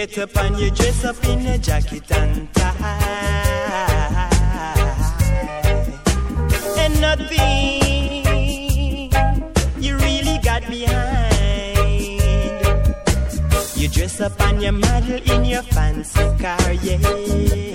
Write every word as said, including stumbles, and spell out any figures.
get up and you dress up in a jacket and tie, and nothing you really got behind. You dress up and you model in your fancy car, yeah.